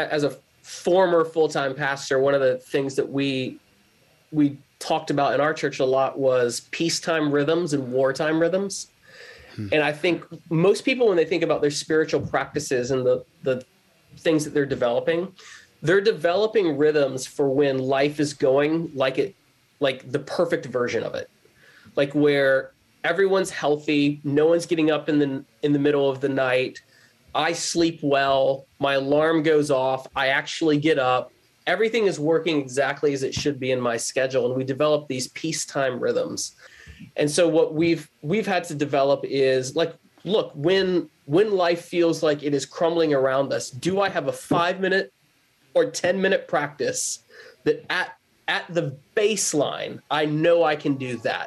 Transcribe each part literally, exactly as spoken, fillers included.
as a former full-time pastor, one of the things that we we talked about in our church a lot was peacetime rhythms and wartime rhythms. Hmm. And I think most people, when they think about their spiritual practices and the the things that they're developing, they're developing rhythms for when life is going like it, like the perfect version of it, like where everyone's healthy, no one's getting up in the in the middle of the night. I sleep well, my alarm goes off, I actually get up, everything is working exactly as it should be in my schedule, and we develop these peacetime rhythms. And so what we've we've had to develop is like, look, when when life feels like it is crumbling around us, do I have a five minute or ten minute practice that at at the baseline, I know I can do that?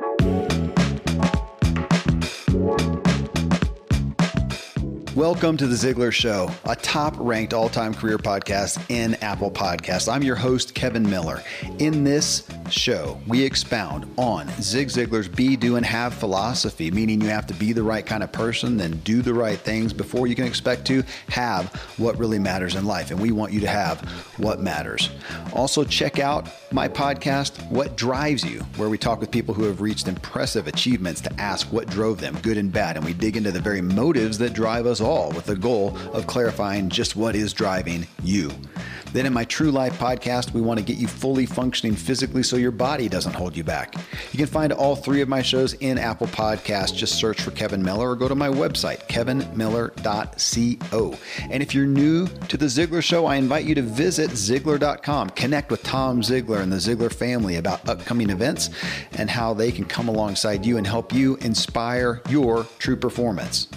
Welcome to The Ziglar Show, a top-ranked all-time career podcast in Apple Podcasts. I'm your host, Kevin Miller. In this show, we expound on Zig Ziglar's be, do, and have philosophy, meaning you have to be the right kind of person, then do the right things before you can expect to have what really matters in life. And we want you to have what matters. Also, check out my podcast, What Drives You, where we talk with people who have reached impressive achievements to ask what drove them, good and bad. And we dig into the very motives that drive us all, with the goal of clarifying just what is driving you. Then in my True Life podcast, we want to get you fully functioning physically so your body doesn't hold you back. You can find all three of my shows in Apple Podcasts. Just search for Kevin Miller or go to my website, kevin miller dot co. And if you're new to The Ziglar Show, I invite you to visit ziglar dot com. Connect with Tom Ziglar and the Ziglar family about upcoming events and how they can come alongside you and help you inspire your true performance.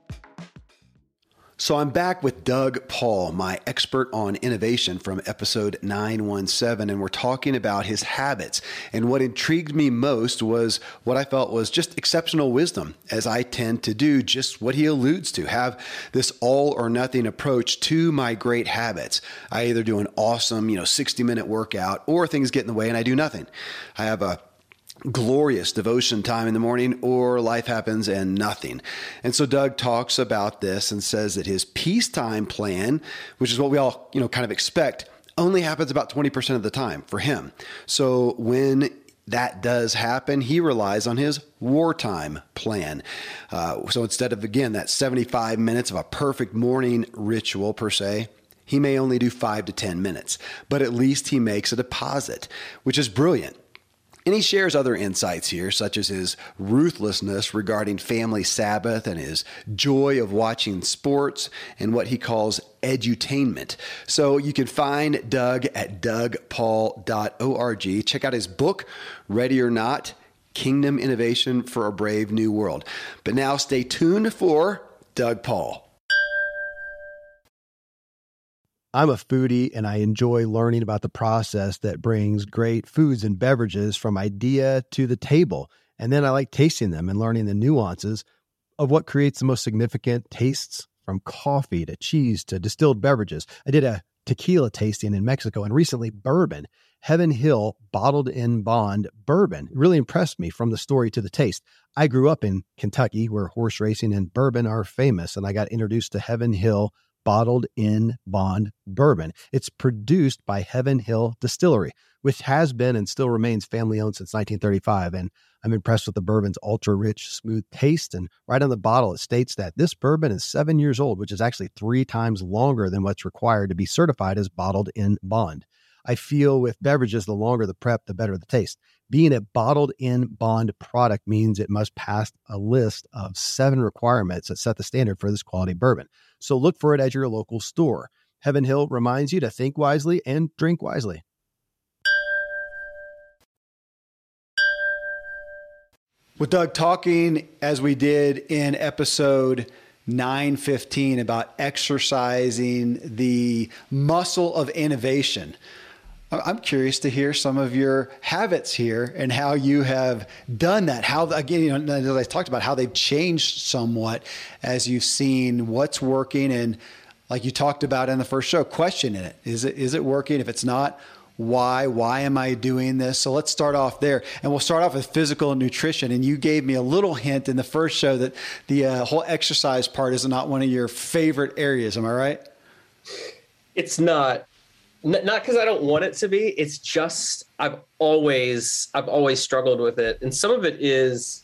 So I'm back with Doug Paul, my expert on innovation from episode nine one seven, and we're talking about his habits. And what intrigued me most was what I felt was just exceptional wisdom, as I tend to do just what he alludes to, have this all or nothing approach to my great habits. I either do an awesome, you know, sixty minute workout, or things get in the way and I do nothing. I have a glorious devotion time in the morning, or life happens and nothing. And so Doug talks about this and says that his peacetime plan, which is what we all, you know, kind of expect, only happens about twenty percent of the time for him. So when that does happen, he relies on his wartime plan. Uh, so instead of, again, that seventy-five minutes of a perfect morning ritual per se, he may only do five to ten minutes, but at least he makes a deposit, which is brilliant. And he shares other insights here, such as his ruthlessness regarding family Sabbath and his joy of watching sports and what he calls edutainment. So you can find Doug at doug paul dot org. Check out his book, Ready or Not, Kingdom Innovation for a Brave New World. But now stay tuned for Doug Paul. I'm a foodie and I enjoy learning about the process that brings great foods and beverages from idea to the table. And then I like tasting them and learning the nuances of what creates the most significant tastes, from coffee to cheese to distilled beverages. I did a tequila tasting in Mexico, and recently bourbon. Heaven Hill Bottled in Bond Bourbon really impressed me from the story to the taste. I grew up in Kentucky, where horse racing and bourbon are famous, and I got introduced to Heaven Hill Bottled in Bond Bourbon. It's produced by Heaven Hill Distillery, which has been and still remains family-owned since nineteen thirty-five. And I'm impressed with the bourbon's ultra-rich, smooth taste. And right on the bottle, it states that this bourbon is seven years old, which is actually three times longer than what's required to be certified as bottled in bond. I feel with beverages, the longer the prep, the better the taste. Being a bottled in bond product means it must pass a list of seven requirements that set the standard for this quality bourbon. So look for it at your local store. Heaven Hill reminds you to think wisely and drink wisely. With Doug talking, as we did in episode nine fifteen, about exercising the muscle of innovation, I'm curious to hear some of your habits here and how you have done that. How, again, you know, as I talked about, how they've changed somewhat as you've seen what's working, and like you talked about in the first show, questioning it. Is it is it working? If it's not, why? Why am I doing this? So let's start off there, and we'll start off with physical nutrition. And you gave me a little hint in the first show that the uh, whole exercise part is not one of your favorite areas. Am I right? it's not, n- not because I don't want it to be. It's just I've always I've always struggled with it, and some of it is.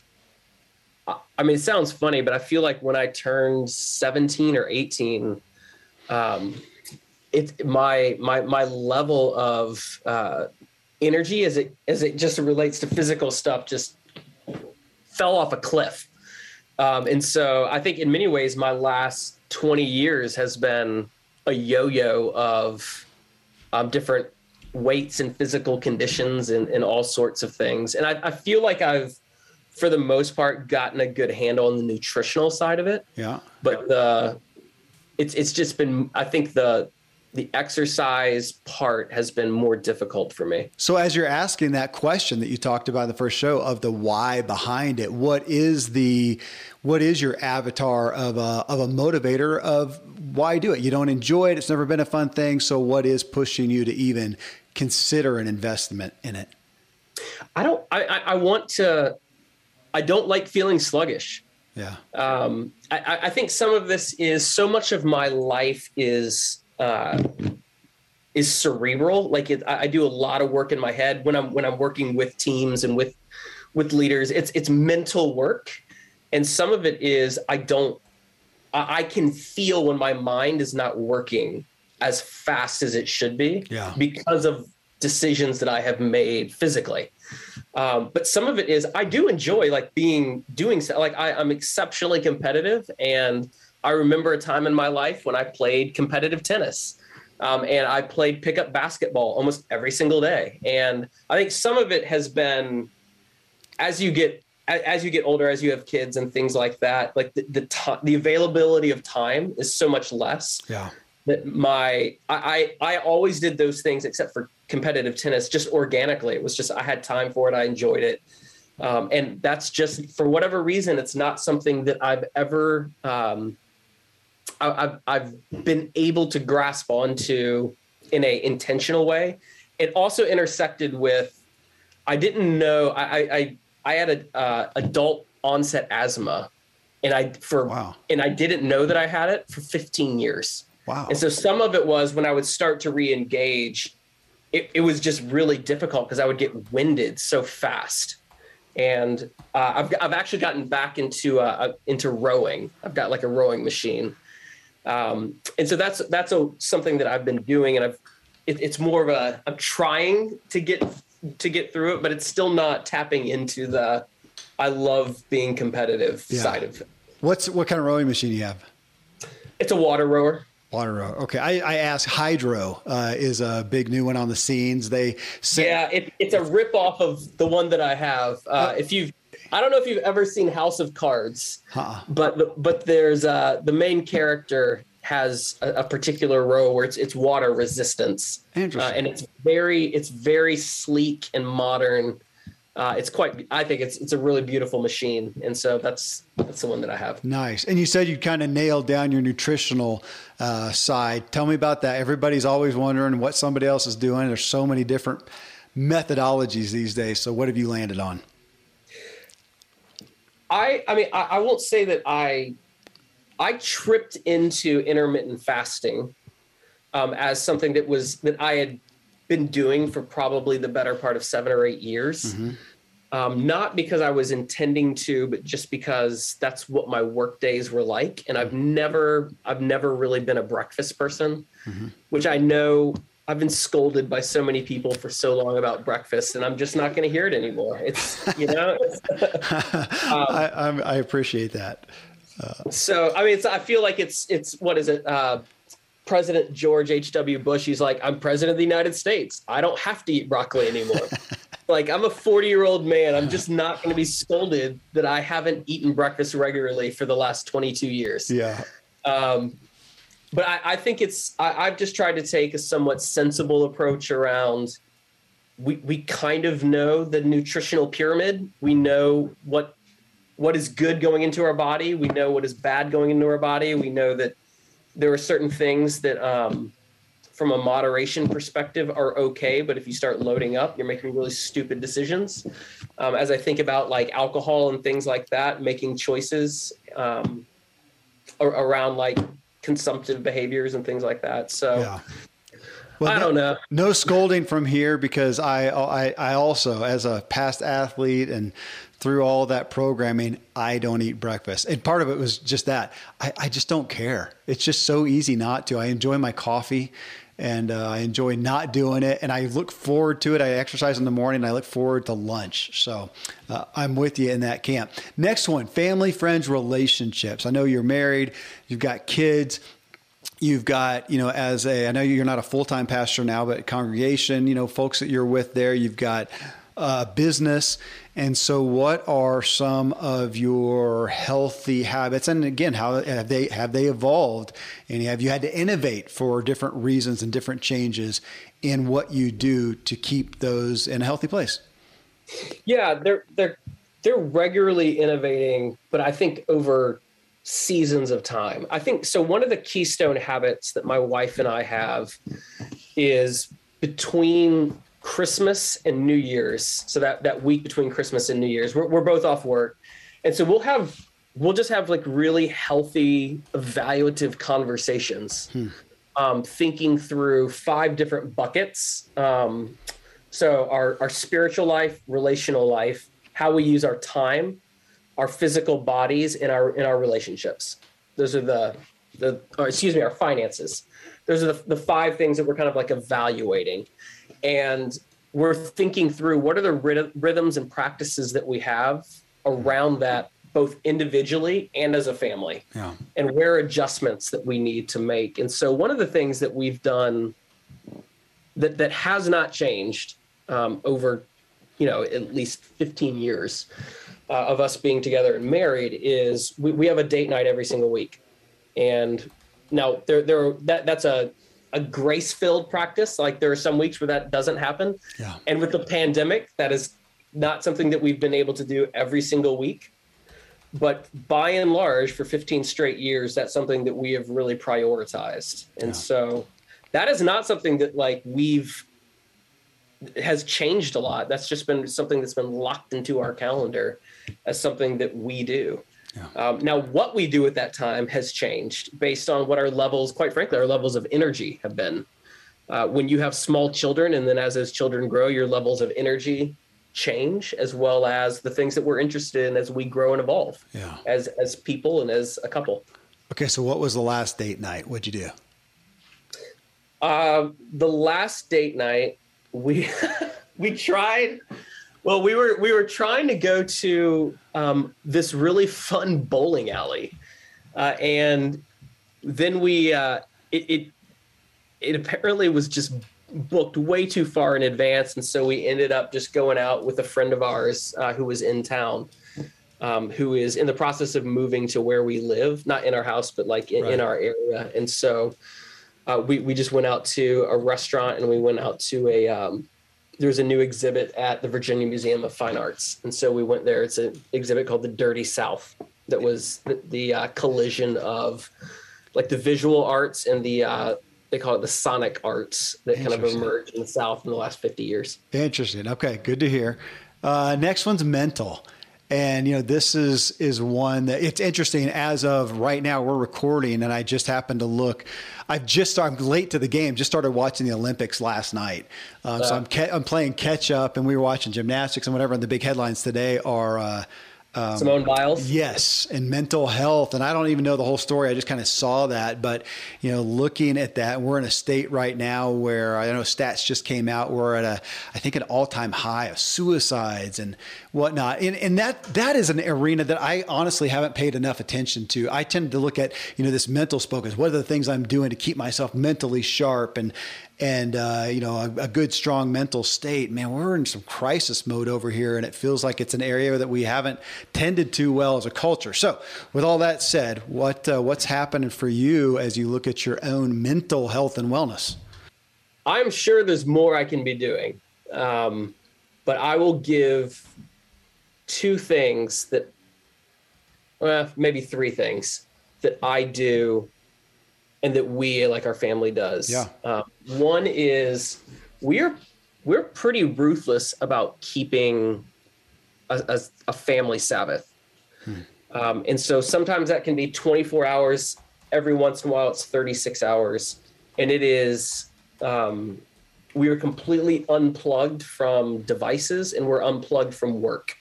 I mean, it sounds funny, but I feel like when I turned seventeen or eighteen, um, it my my my level of uh, energy as it as it just relates to physical stuff just fell off a cliff. Um, and so I think in many ways, my last twenty years has been a yo-yo of um, different weights and physical conditions and, and all sorts of things. And I, I feel like I've, for the most part, gotten a good handle on the nutritional side of it. Yeah. But the, it's, it's just been, I think the, the exercise part has been more difficult for me. So as you're asking that question that you talked about in the first show of the why behind it, what is the, what is your avatar of a, of a motivator of why do it? You don't enjoy it. It's never been a fun thing. So what is pushing you to even consider an investment in it? I don't, I, I, I want to, I don't like feeling sluggish. Yeah. Um, I, I think some of this is so much of my life is, uh, is cerebral. Like it, I, I do a lot of work in my head when I'm, when I'm working with teams and with, with leaders, it's, it's mental work. And some of it is, I don't, I, I can feel when my mind is not working as fast as it should be yeah. because of decisions that I have made physically. Um, but some of it is, I do enjoy like being, doing so, like I, I'm exceptionally competitive. And I remember a time in my life when I played competitive tennis um, and I played pickup basketball almost every single day. And I think some of it has been, as you get, as you get older, as you have kids and things like that, like the, the, t- the availability of time is so much less. Yeah. That my, I, I, I always did those things except for competitive tennis, just organically. It was just, I had time for it. I enjoyed it. Um, and that's just, for whatever reason, it's not something that I've ever, um, I, I've, I've been able to grasp onto in a intentional way. It also intersected with, I didn't know, I, I, I had a, uh, adult onset asthma and I, for, wow. and I didn't know that I had it for fifteen years. Wow. And so some of it was when I would start to re-engage, it, it was just really difficult because I would get winded so fast. And uh, I've, I've actually gotten back into uh, into rowing. I've got like a rowing machine. Um, and so that's that's a, something that I've been doing. And I've it, it's more of a, I'm trying to get to get through it, but it's still not tapping into the, I love being competitive yeah. side of it. What's, what kind of rowing machine do you have? It's a water rower. Water row. Okay. I, I asked Hydro uh, is a big new one on the scenes. They say, yeah, it, it's a rip off of the one that I have. Uh, uh, if you've, I don't know if you've ever seen House of Cards, uh-uh. but, but there's uh the main character has a, a particular row where it's, it's water resistance. Interesting. Uh, and it's very, it's very sleek and modern. Uh, it's quite, I think it's, it's a really beautiful machine. And so that's, that's the one that I have. Nice. And you said you kind of nailed down your nutritional uh, side. Tell me about that. Everybody's always wondering what somebody else is doing. There's so many different methodologies these days. So what have you landed on? I, I mean, I, I won't say that I, I tripped into intermittent fasting um, as something that was, that I had been doing for probably the better part of seven or eight years. Mm-hmm. Um, not because I was intending to, but just because that's what my work days were like. And I've never, I've never really been a breakfast person, mm-hmm. which I know I've been scolded by so many people for so long about breakfast, and I'm just not going to hear it anymore. It's, you know, it's, um, I, I'm, I appreciate that. Uh, so, I mean, it's, I feel like it's, it's, what is it? Uh, President George H W Bush, he's like, I'm president of the United States. I don't have to eat broccoli anymore. Like, I'm a forty year old man. I'm just not going to be scolded that I haven't eaten breakfast regularly for the last twenty-two years. Yeah. Um, but I, I think it's, I, I've just tried to take a somewhat sensible approach around, we, we kind of know the nutritional pyramid. We know what, what is good going into our body. We know what is bad going into our body. We know that there are certain things that, um, from a moderation perspective are okay. But if you start loading up, you're making really stupid decisions. Um, as I think about like alcohol and things like that, making choices um, around like consumptive behaviors and things like that. So yeah. Well, I don't know. No scolding from here, because I, I, I also, as a past athlete and through all that programming, I don't eat breakfast. And part of it was just that I, I just don't care. It's just so easy not to. I enjoy my coffee, and uh, I enjoy not doing it. And I look forward to it. I exercise in the morning, and I look forward to lunch. So uh, I'm with you in that camp. Next one, family, friends, relationships. I know you're married, you've got kids. You've got, you know, as a, I know you're not a full-time pastor now, but congregation, you know, folks that you're with there, you've got uh, business. And so what are some of your healthy habits? And again, how have they, have they evolved? And have you had to innovate for different reasons and different changes in what you do to keep those in a healthy place? Yeah, they're, they're, they're regularly innovating, but I think over seasons of time. I think so. One of the keystone habits that my wife and I have is between Christmas and New Year's. So that, that week between Christmas and New Year's, we're, we're both off work. And so we'll have, we'll just have like really healthy, evaluative conversations, hmm. um, thinking through five different buckets. Um, so our, our spiritual life, relational life, how we use our time, our physical bodies, in our in our relationships. Those are the the or excuse me, our finances. Those are the, the five things that we're kind of like evaluating, and we're thinking through what are the rhythms and practices that we have around that, both individually and as a family, yeah. and where adjustments that we need to make. And so one of the things that we've done that that has not changed um, over, you know, at least fifteen years. Uh, of us being together and married is we, we have a date night every single week. And now there, there, that that's a, a grace-filled practice. Like there are some weeks where that doesn't happen. Yeah. And with the pandemic, that is not something that we've been able to do every single week. But by and large, for fifteen straight years, that's something that we have really prioritized. And yeah. so that is not something that like we've has changed a lot. That's just been something that's been locked into our calendar as something that we do. Yeah. Um, now, what we do at that time has changed based on what our levels, quite frankly, our levels of energy have been. Uh, when you have small children, and then as those children grow, your levels of energy change, as well as the things that we're interested in as we grow and evolve yeah. as, as people and as a couple. Okay. So what was the last date night? What'd you do? Uh, the last date night, we, we tried, well, we were, we were trying to go to, um, this really fun bowling alley. Uh, and then we, uh, it, it, it apparently was just booked way too far in advance. And so we ended up just going out with a friend of ours, uh, who was in town, um, who is in the process of moving to where we live, not in our house, but like in, right. in our area. And so, Uh, we, we just went out to a restaurant, and we went out to a, um, there's a new exhibit at the Virginia Museum of Fine Arts. And so we went there. It's an exhibit called The Dirty South that was the, the uh, collision of like the visual arts and the, uh, they call it the sonic arts that kind of emerged in the South in the last fifty years. Interesting. Okay. Good to hear. Uh, next one's mental. And, you know, this is, is one that it's interesting as of right now we're recording, and I just happened to look, I've just started, I'm late to the game, just started watching the Olympics last night. Um, uh, so I'm, ca- I'm playing catch up, and we were watching gymnastics and whatever. And the big headlines today are, uh, Um, Simone Biles. Yes. And mental health. And I don't even know the whole story. I just kind of saw that, but you know, looking at that, we're in a state right now where I know stats just came out. We're at a, I think an all time high of suicides and whatnot. And, and that, that is an arena that I honestly haven't paid enough attention to. I tend to look at, you know, this mental spoke as what are the things I'm doing to keep myself mentally sharp and, and, uh, you know, a, a good, strong mental state. Man, we're in some crisis mode over here, and it feels like it's an area that we haven't tended to well as a culture. So with all that said, what uh, what's happening for you as you look at your own mental health and wellness? I'm sure there's more I can be doing, um, but I will give two things that, well, maybe three things that I do and that we, like our family does. Yeah. Um, one is we're, we're pretty ruthless about keeping a, a, a family Sabbath. Hmm. Um, and so sometimes that can be twenty-four hours every once in a while it's thirty-six hours. And it is, um, we are completely unplugged from devices and we're unplugged from work.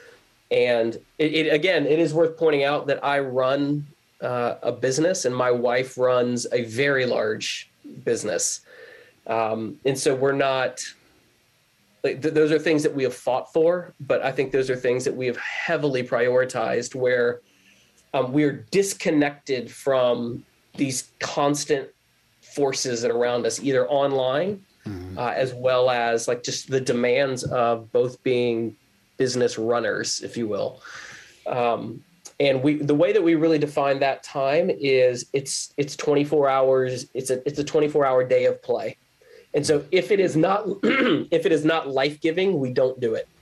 And it, it again, it is worth pointing out that I run uh, a business and my wife runs a very large business. Um, and so we're not, like, th- those are things that we have fought for, but I think those are things that we have heavily prioritized where um, we are disconnected from these constant forces that are around us, either online, mm-hmm. uh, as well as like just the demands of both being business runners, if you will. Um, and we, the way that we really define that time is it's, it's twenty-four hours. It's a, it's a twenty-four hour day of play. And so if it is not, if it is not life-giving, we don't do it.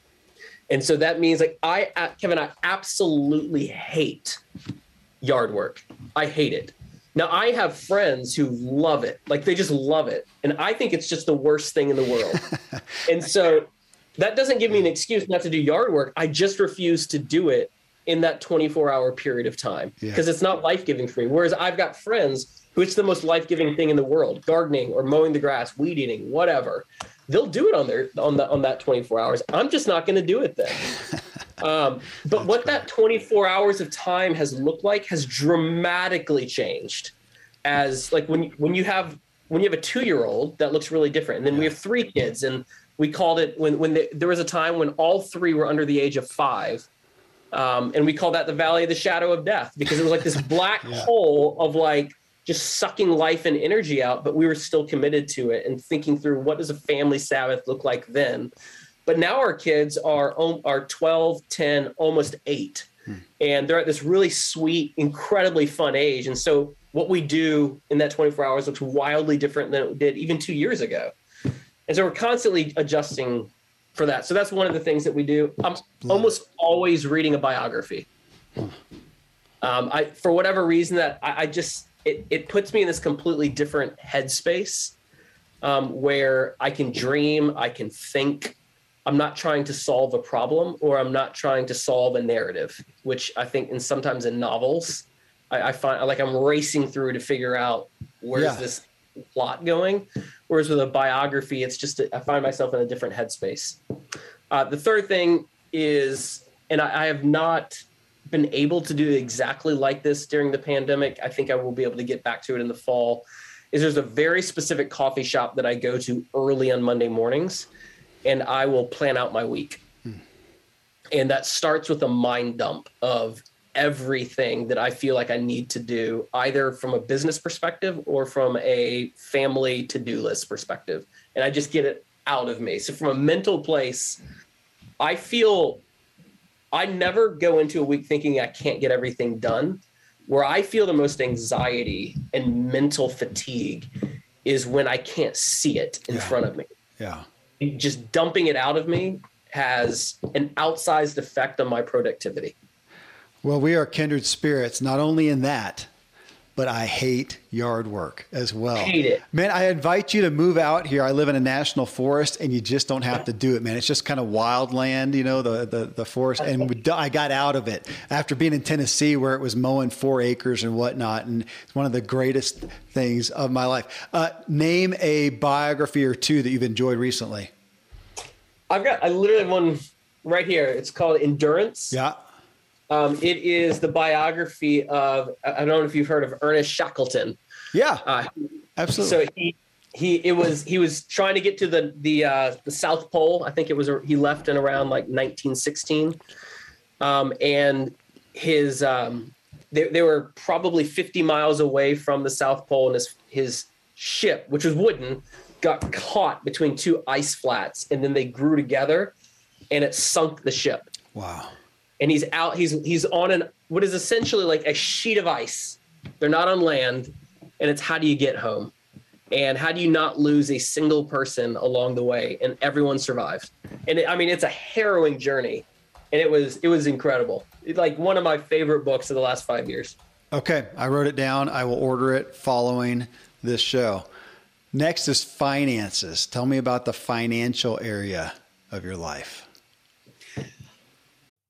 And so that means like I, Kevin, I absolutely hate yard work. I hate it. Now I have friends who love it. Like they just love it. And I think it's just the worst thing in the world. And so that doesn't give me an excuse not to do yard work. I just refuse to do it in that twenty-four hour period of time because yeah. it's not life-giving for me. Whereas I've got friends who it's the most life-giving thing in the world, gardening or mowing the grass, weed eating, whatever. They'll do it on their, on the, on that twenty-four hours. I'm just not going to do it then. Um, but That's what great. That twenty-four hours of time has looked like has dramatically changed. As like when, when you have, when you have a two-year-old, that looks really different. And then yeah. we have three kids, and we called it when, when the, there was a time when all three were under the age of five. Um, and we called that the Valley of the Shadow of Death, because it was like this black yeah. hole of like just sucking life and energy out, but we were still committed to it and thinking through what does a family Sabbath look like then. But now our kids are, are twelve, ten, almost eight. Hmm. And they're at this really sweet, incredibly fun age. And so what we do in that twenty-four hours looks wildly different than it did even two years ago. And so we're constantly adjusting for that. So that's one of the things that we do. I'm almost always reading a biography. Um, I, for whatever reason that I, I just, it, it puts me in this completely different headspace um, where I can dream, I can think. I'm not trying to solve a problem, or I'm not trying to solve a narrative, which I think in sometimes in novels, I, I find like I'm racing through to figure out where's yeah. this plot going. Whereas with a biography, it's just, a, I find myself in a different headspace. Uh, the third thing is, and I, I have not been able to do exactly like this during the pandemic. I think I will be able to get back to it in the fall, is there's a very specific coffee shop that I go to early on Monday mornings, and I will plan out my week. Hmm. And that starts with a mind dump of everything that I feel like I need to do, either from a business perspective or from a family to-do list perspective. And I just get it out of me. So from a mental place, I feel I never go into a week thinking I can't get everything done. Where I feel the most anxiety and mental fatigue is when I can't see it in yeah. front of me. Yeah. Just dumping it out of me has an outsized effect on my productivity. Well, we are kindred spirits, not only in that, but I hate yard work as well. Hate it. Man, I invite you to move out here. I live in a national forest, and you just don't have to do it, man. It's just kind of wild land, you know, the the, the forest. And we, I got out of it after being in Tennessee, where it was mowing four acres and whatnot. And it's one of the greatest things of my life. Uh, name a biography or two that you've enjoyed recently. I've got, I literally have one right here. It's called Endurance. Yeah. Um, it is the biography of, I don't know if you've heard of Ernest Shackleton. Yeah, uh, absolutely. So he, he, it was, he was trying to get to the, the, uh, the South Pole. I think it was, he left in around like nineteen sixteen. Um, and his, um, they, they were probably fifty miles away from the South Pole, and his, his ship, which was wooden, got caught between two ice flats, and then they grew together and it sunk the ship. Wow. And he's out, he's he's on an what is essentially like a sheet of ice. They're not on land, and it's how do you get home? And how do you not lose a single person along the way? And everyone survived. And it, I mean, it's a harrowing journey. And it was it was incredible. It's like one of my favorite books of the last five years. Okay, I wrote it down. I will order it following this show. Next is finances. Tell me about the financial area of your life.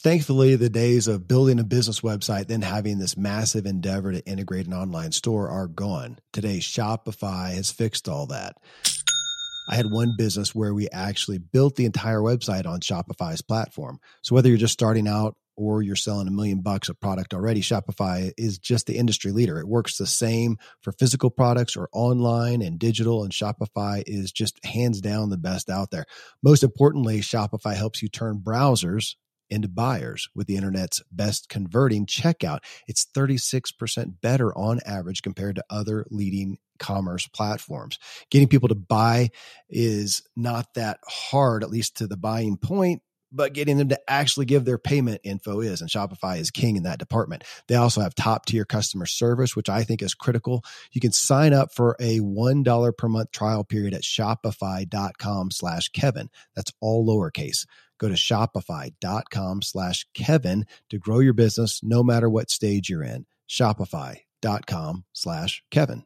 Thankfully, the days of building a business website, then having this massive endeavor to integrate an online store are gone. Today, Shopify has fixed all that. I had one business where we actually built the entire website on Shopify's platform. So whether you're just starting out or you're selling a million bucks of product already, Shopify is just the industry leader. It works the same for physical products or online and digital, and Shopify is just hands down the best out there. Most importantly, Shopify helps you turn browsers into buyers with the internet's best converting checkout. It's thirty-six percent better on average compared to other leading commerce platforms. Getting people to buy is not that hard, at least to the buying point, but getting them to actually give their payment info is, and Shopify is king in that department. They also have top tier customer service, which I think is critical. You can sign up for a one dollar per month trial period at shopify.com slash Kevin. That's all lowercase. Go to shopify.com slash Kevin to grow your business no matter what stage you're in. Shopify.com slash Kevin.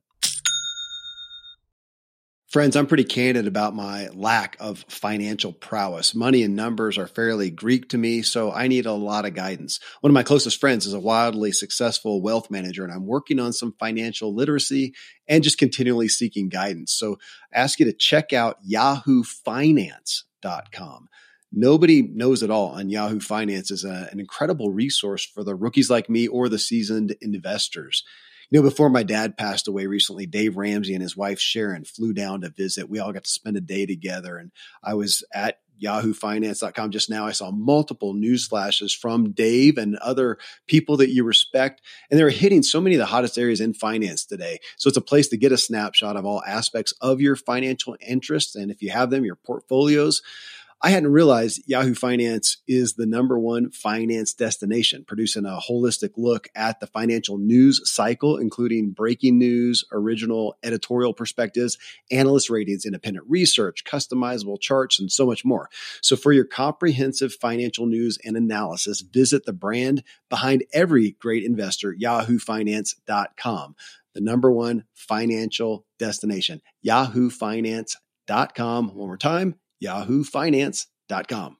Friends, I'm pretty candid about my lack of financial prowess. Money and numbers are fairly Greek to me, so I need a lot of guidance. One of my closest friends is a wildly successful wealth manager, and I'm working on some financial literacy and just continually seeking guidance. So I ask you to check out yahoo finance dot com. Nobody knows it all, and Yahoo Finance is a, an incredible resource for the rookies like me or the seasoned investors. You know, before my dad passed away recently, Dave Ramsey and his wife Sharon flew down to visit. We all got to spend a day together, and I was at yahoo finance dot com just now. I saw multiple news flashes from Dave and other people that you respect, and they're hitting so many of the hottest areas in finance today. So it's a place to get a snapshot of all aspects of your financial interests, and if you have them, your portfolios. I hadn't realized Yahoo Finance is the number one finance destination, producing a holistic look at the financial news cycle, including breaking news, original editorial perspectives, analyst ratings, independent research, customizable charts, and so much more. So for your comprehensive financial news and analysis, visit the brand behind every great investor, yahoo finance dot com, the number one financial destination, yahoo finance dot com. One more time, yahoo finance dot com.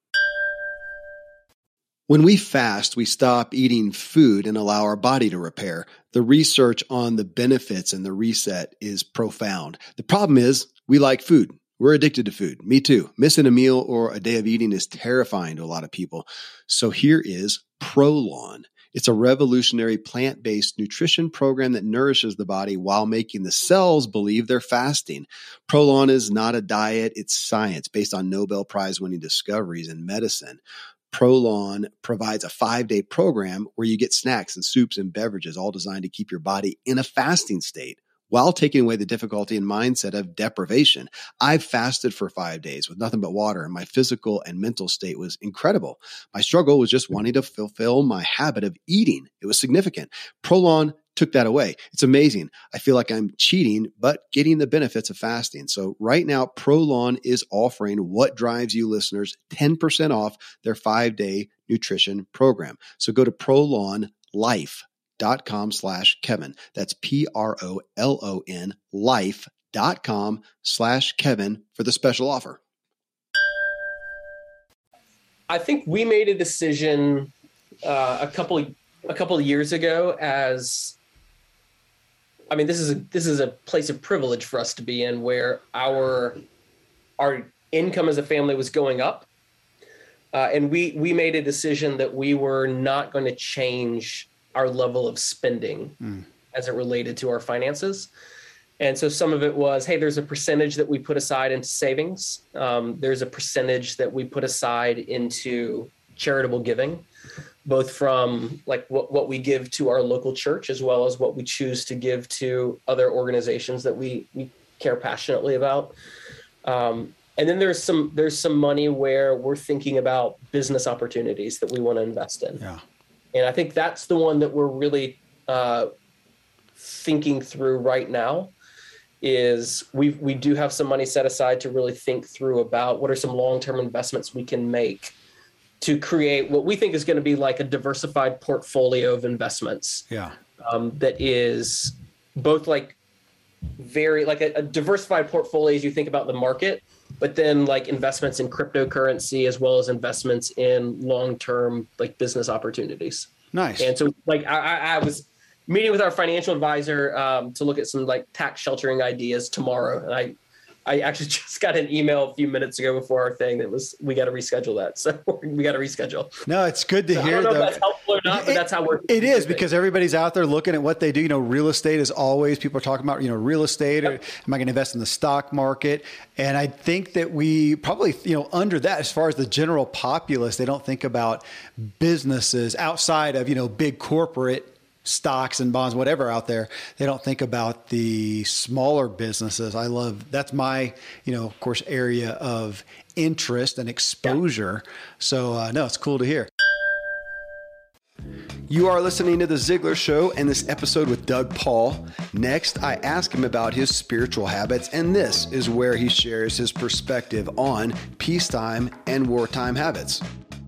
When we fast, we stop eating food and allow our body to repair. The research on the benefits and the reset is profound. The problem is we like food. We're addicted to food. Me too. Missing a meal or a day of eating is terrifying to a lot of people. So here is Prolon. It's a revolutionary plant-based nutrition program that nourishes the body while making the cells believe they're fasting. Prolon is not a diet, it's science based on Nobel Prize-winning discoveries in medicine. Prolon provides a five-day program where you get snacks and soups and beverages, all designed to keep your body in a fasting state while taking away the difficulty and mindset of deprivation. I've fasted for five days with nothing but water, and my physical and mental state was incredible. My struggle was just wanting to fulfill my habit of eating. It was significant. Prolon took that away. It's amazing. I feel like I'm cheating, but getting the benefits of fasting. So right now, Prolon is offering What Drives You listeners ten percent off their five-day nutrition program. So go to Prolon Life. dot com slash Kevin. That's P R O L O N life dot com slash Kevin for the special offer. I think we made a decision uh, a couple a couple of years ago as, I mean, this is a, this is a place of privilege for us to be in, where our our income as a family was going up, uh, and we we made a decision that we were not going to change our level of spending mm. as it related to our finances. And so some of it was, hey, there's a percentage that we put aside into savings. Um, there's a percentage that we put aside into charitable giving, both from like what, what we give to our local church, as well as what we choose to give to other organizations that we, we care passionately about. Um, and then there's some, there's some money where we're thinking about business opportunities that we want to invest in. Yeah. And I think that's the one that we're really uh, thinking through right now. Is we we do have some money set aside to really think through about what are some long-term investments we can make to create what we think is going to be like a diversified portfolio of investments. Yeah, um, that is both like very like a, a diversified portfolio as you think about the market, but then like investments in cryptocurrency as well as investments in long-term like business opportunities. Nice. And so like I, I was meeting with our financial advisor um, to look at some like tax sheltering ideas tomorrow. And I, I actually just got an email a few minutes ago before our thing that was, we got to reschedule that. So we got to reschedule. No, it's good to so hear. I don't know though. if that's helpful or not, but it, that's how we're. It is, because everybody's out there looking at what they do. You know, real estate is always, people are talking about, you know, real estate, or Yep. am I going to invest in the stock market? And I think that we probably, you know, under that, as far as the general populace, they don't think about businesses outside of, you know, big corporate stocks and bonds, whatever out there. They don't think about the smaller businesses. I love, that's my, you know, of course, area of interest and exposure. Yeah. So uh, no, it's cool to hear. You are listening to The Ziglar Show and this episode with Doug Paul. Next, I ask him about his spiritual habits, and this is where he shares his perspective on peacetime and wartime habits.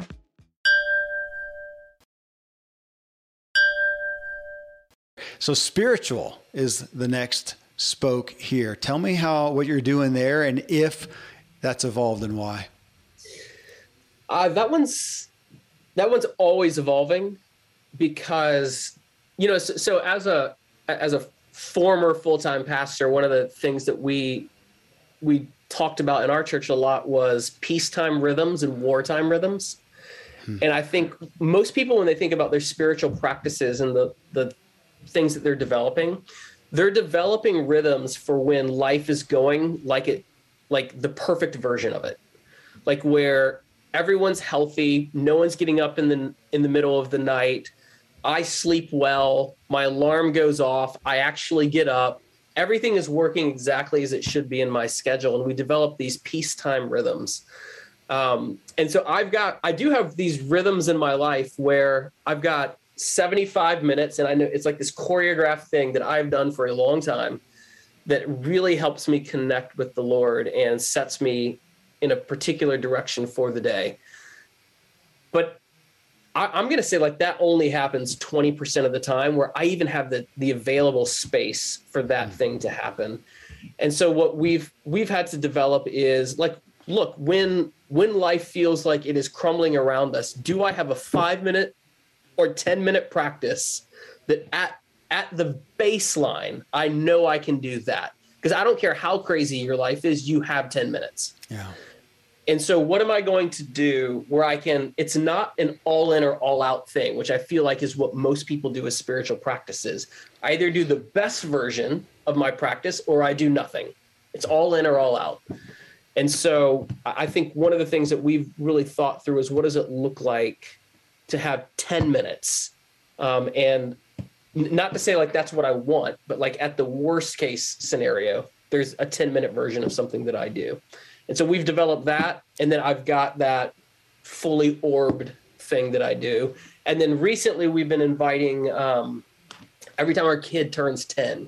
So spiritual is the next spoke here. Tell me how, what you're doing there, and if that's evolved and why. Uh, that one's, that one's always evolving because, you know, so, so as a, as a former full-time pastor, one of the things that we, we talked about in our church a lot was peacetime rhythms and wartime rhythms. Hmm. And I think most people, when they think about their spiritual practices and the, the, things that they're developing, they're developing rhythms for when life is going like it, like the perfect version of it, like where everyone's healthy, no one's getting up in the in the middle of the night, I sleep well, my alarm goes off, I actually get up, everything is working exactly as it should be in my schedule, and we develop these peacetime rhythms. Um, and so I've got, I do have these rhythms in my life where I've got seventy-five minutes, and I know it's like this choreographed thing that I've done for a long time that really helps me connect with the Lord and sets me in a particular direction for the day. But I, I'm going to say like that only happens twenty percent of the time, where I even have the the available space for that thing to happen. And so what we've we've had to develop is like, look, when when life feels like it is crumbling around us, do I have a five minute or ten minute practice that at, at the baseline, I know I can do that? Because I don't care how crazy your life is, you have ten minutes. Yeah. And so what am I going to do where I can, it's not an all in or all out thing, which I feel like is what most people do as spiritual practices. I either do the best version of my practice or I do nothing. It's all in or all out. And so I think one of the things that we've really thought through is, what does it look like to have ten minutes? Um, and not to say like that's what I want, but like at the worst case scenario, there's a ten minute version of something that I do. And so we've developed that. And then I've got that fully orbed thing that I do. And then recently we've been inviting, um, every time our kid turns ten,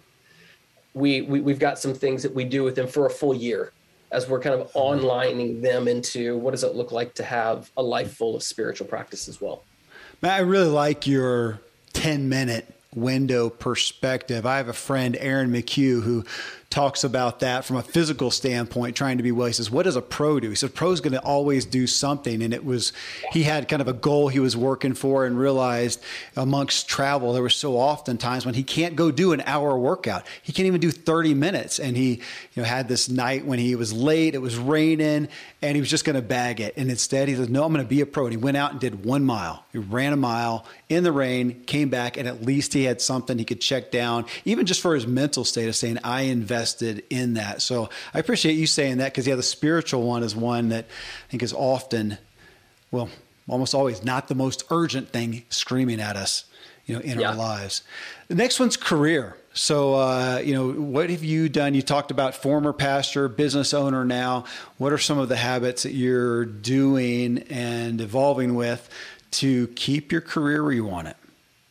we, we, we've got some things that we do with them for a full year, as we're kind of onlining them into what does it look like to have a life full of spiritual practice as well. Matt, I really like your ten minute window perspective. I have a friend, Aaron McHugh, who talks about that from a physical standpoint, trying to be well. He says, what does a pro do? He says, pro's going to always do something. And it was, he had kind of a goal he was working for, and realized amongst travel, there were so often times when he can't go do an hour workout. He can't even do thirty minutes. And he, you know, had this night when he was late, it was raining, and he was just going to bag it. And instead he said, no, I'm going to be a pro. And he went out and did one mile. He ran a mile in the rain, came back, and at least he had something he could check down, even just for his mental state of saying, I invested in that. So I appreciate you saying that, because yeah, the spiritual one is one that I think is often, well, almost always not the most urgent thing screaming at us, you know, in yeah. our lives. The next one's career. So, uh, you know, what have you done? You talked about former pastor, business owner now. What are some of the habits that you're doing and evolving with to keep your career where you want it?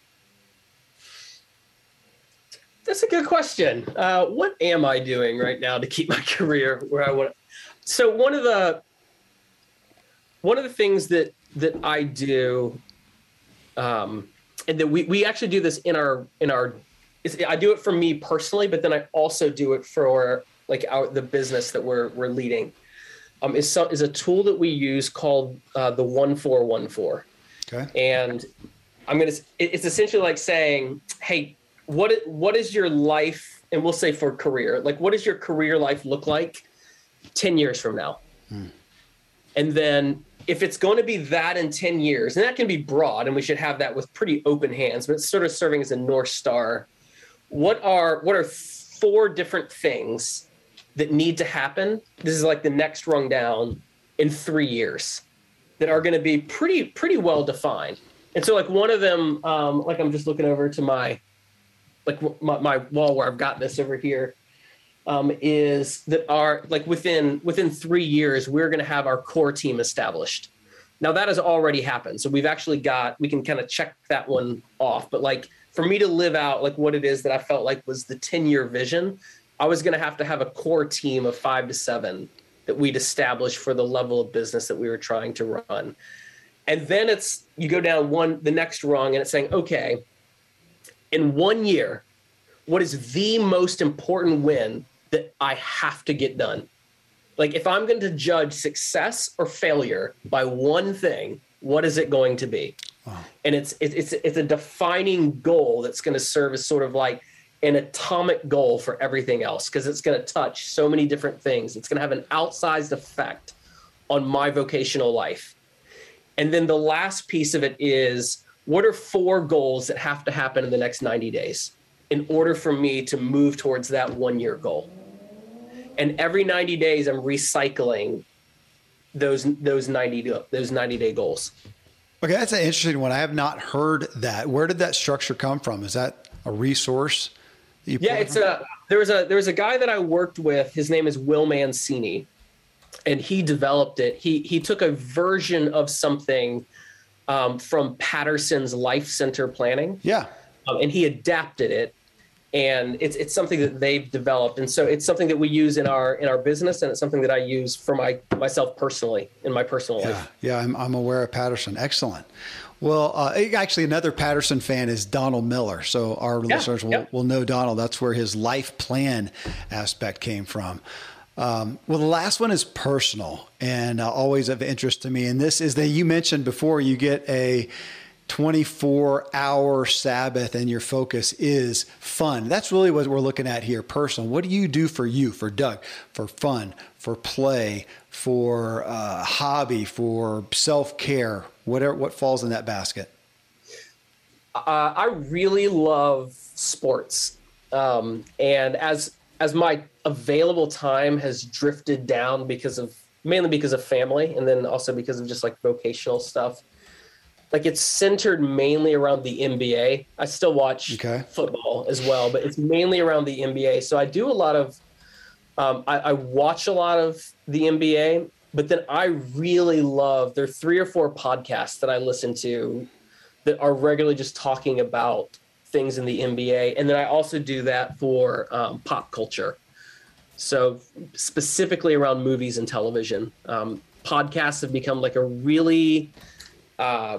That's a good question. Uh, what am I doing right now to keep my career where I want? So one of the one of the things that that I do, um, and that we we actually do this in our in our, I do it for me personally, but then I also do it for like our the business that we're we're leading. um, is some, is a tool that we use called uh, the one four one four. Okay. And I'm gonna. It's essentially like saying, hey, what what is your life? And we'll say for career, like what does your career life look like ten years from now? Hmm. And then if it's going to be that in ten years, and that can be broad, and we should have that with pretty open hands, but it's sort of serving as a North Star. What are what are four different things that need to happen? This is like the next rung down in three years that are going to be pretty pretty well defined. And so like one of them, um, like I'm just looking over to my like my, my wall where I've got this over here, um, is that our like within within three years we're going to have our core team established. Now that has already happened, so we've actually got we can kind of check that one off. But like for me to live out like what it is that I felt like was the ten year vision, I was going to have to have a core team of five to seven that we'd established for the level of business that we were trying to run. And then it's you go down one the next rung, and it's saying, okay, in one year, what is the most important win that I have to get done? Like if I'm going to judge success or failure by one thing, what is it going to be? Wow. And it's it's it's a defining goal that's going to serve as sort of like an atomic goal for everything else, because it's going to touch so many different things. It's going to have an outsized effect on my vocational life. And then the last piece of it is, what are four goals that have to happen in the next ninety days in order for me to move towards that one year goal? And every ninety days, I'm recycling those those ninety those ninety day goals. Okay, that's an interesting one. I have not heard that. Where did that structure come from? Is that a resource? That you yeah, it's a there was a there was a guy that I worked with. His name is Will Mancini, and he developed it. He he took a version of something um, from Patterson's Life Center Planning. Yeah, um, and he adapted it. And it's it's something that they've developed, and so it's something that we use in our in our business, and it's something that I use for my myself personally in my personal yeah, life. Yeah, I'm I'm aware of Patterson. Excellent. Well, uh, actually, another Patterson fan is Donald Miller. So our yeah, listeners will, yeah. will know Donald. That's where his life plan aspect came from. Um, well, the last one is personal, and uh, always of interest to me. And this is that you mentioned before you get a twenty-four hour Sabbath and your focus is fun. That's really what we're looking at here. Personal. What do you do for you, for Doug, for fun, for play, for uh, hobby, for self-care, whatever, what falls in that basket? Uh, I really love sports. Um, and as, as my available time has drifted down because of, mainly because of family, and then also because of just like vocational stuff, like it's centered mainly around the N B A. I still watch okay. football as well, but it's mainly around the N B A. So I do a lot of, um, I, I watch a lot of the N B A, but then I really love, there are three or four podcasts that I listen to that are regularly just talking about things in the N B A. And then I also do that for um, pop culture. So specifically around movies and television. Um, podcasts have become like a really, uh,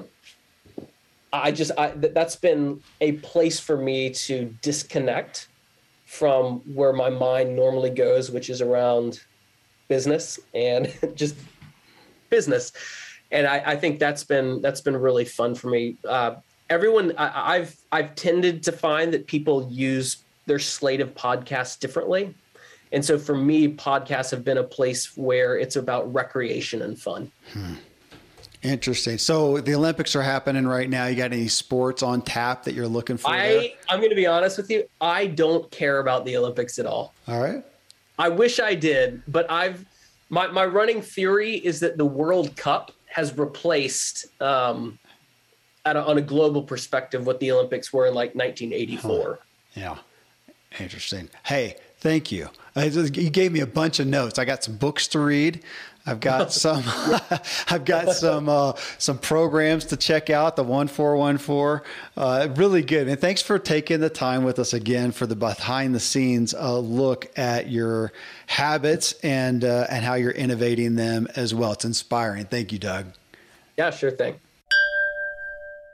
I just, I, th- that's been a place for me to disconnect from where my mind normally goes, which is around business and just business. And I, I think that's been, that's been really fun for me. Uh, everyone I, I've, I've tended to find that people use their slate of podcasts differently. And so for me, podcasts have been a place where it's about recreation and fun. Hmm. Interesting. So the Olympics are happening right now. You got any sports on tap that you're looking for? I, there? I'm going to be honest with you. I don't care about the Olympics at all. All right. I wish I did, but I've, my, my running theory is that the World Cup has replaced, um, at a, on a global perspective, what the Olympics were in like nineteen eighty-four. Huh. Yeah. Interesting. Hey, thank you. I just, you gave me a bunch of notes. I got some books to read. I've got some, I've got some, uh, some programs to check out, the one four one four, uh, really good. And thanks for taking the time with us again for the behind the scenes uh, look at your habits and, uh, and how you're innovating them as well. It's inspiring. Thank you, Doug. Yeah, sure thing.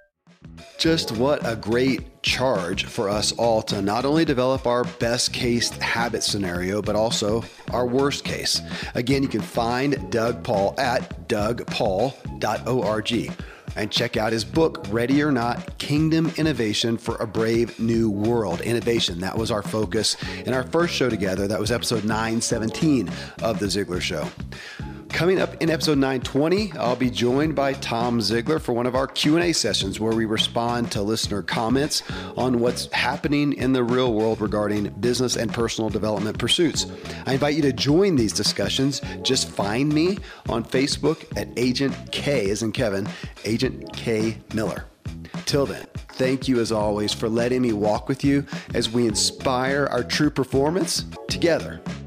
Just what a great charge for us all to not only develop our best case habit scenario, but also our worst case. Again, you can find Doug Paul at doug paul dot org and check out his book, Ready or Not, Kingdom Innovation for a Brave New World. Innovation, that was our focus in our first show together. That was episode nine seventeen of The Ziglar Show. Coming up in episode nine twenty, I'll be joined by Tom Ziglar for one of our Q and A sessions where we respond to listener comments on what's happening in the real world regarding business and personal development pursuits. I invite you to join these discussions. Just find me on Facebook at Agent K, as in Kevin, Agent K Miller. Till then, thank you as always for letting me walk with you as we inspire our true performance together.